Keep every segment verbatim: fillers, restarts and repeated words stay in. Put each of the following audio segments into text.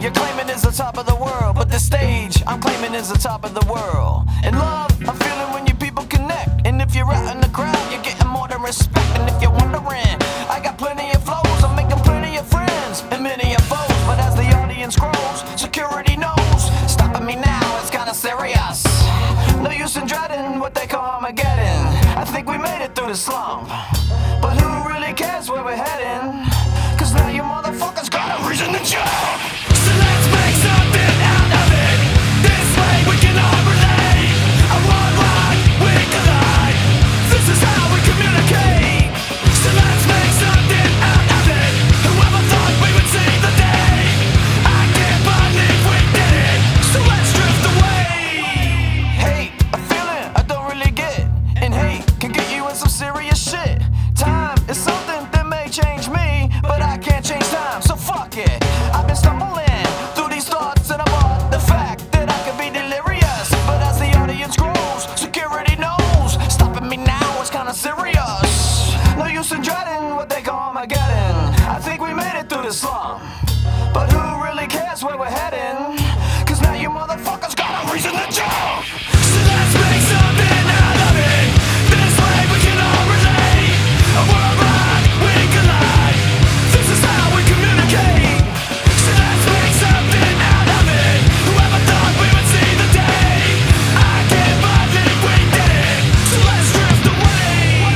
you're claiming is the top of the world, but the stage I'm claiming is the top of the world. And love, I'm feeling when you people connect. And if you're out in the crowd, you're getting more than respect. And if you're wondering, I got plenty of flows, I'm making plenty of friends and many of foes. But as the audience grows, security knows, stopping me now is kinda serious. No use in dreading what they call Armageddon. I think we made it through the slump, but who really cares where we're heading? Cause now you motherfuckers got a reason to jump. So let's make something out of it. This way we can all relate. A worldwide we collide. This is how we communicate. So let's make something out of it. Whoever thought we would see the day? I can't believe we did it. So let's drift away. Hate, a feeling I don't really get. And hate can get you in some serious shit. Time is something that may change me, but I can't change time, so fuck it. I've been stumbling through these thoughts and about the fact that I could be delirious. But as the audience grows, security knows, stopping me now is kinda serious. No use in dreading what they call Armageddon. I think we made it through the slump, but who really cares where we're heading? Cause now you motherfuckers got a reason to jump. So let's make something out of it. This way we can all relate. A worldwide we collide. This is how we communicate. So let's make something out of it. Whoever thought we would see the day? I can't believe we did it. So let's drift away.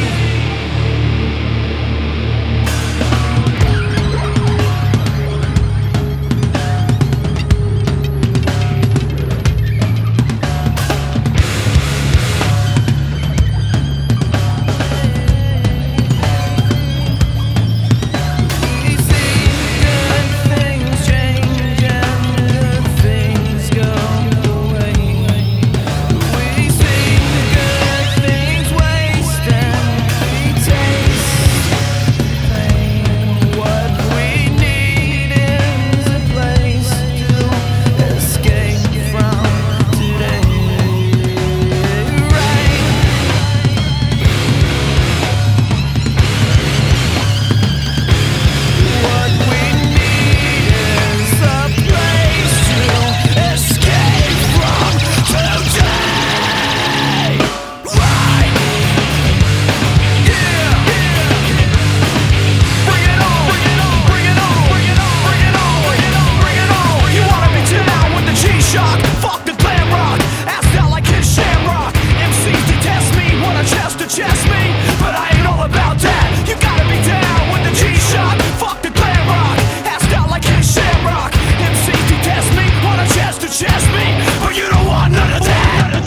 Chest me, but I ain't all about that. You gotta be down with the G-Shock. Fuck the glam rock, assed out like his shamrock. M Cs detest me, want a chest to chest me, but you don't want none of that.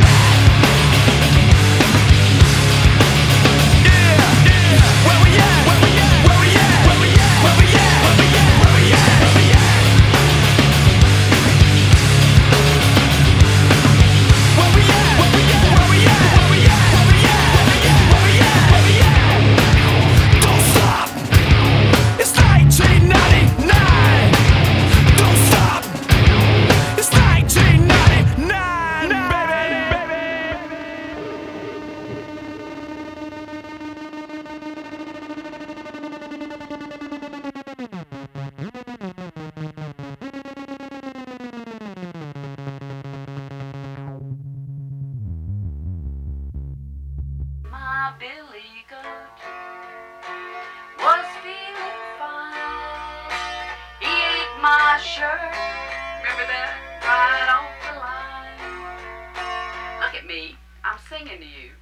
Yeah, yeah. Where we at? Where we at? Where we at? Where we at? Where we at? Where we at? Where we at? Where we at? Where we at? Where we at? Where we at? Where we at? Where we at? Don't stop. It's nineteen ninety-nine. Don't stop. It's nineteen ninety-nine, baby. My Billy Goat was feeling fine. He ate my shirt, remember that? Right off the line. Look at me, I'm singing to you.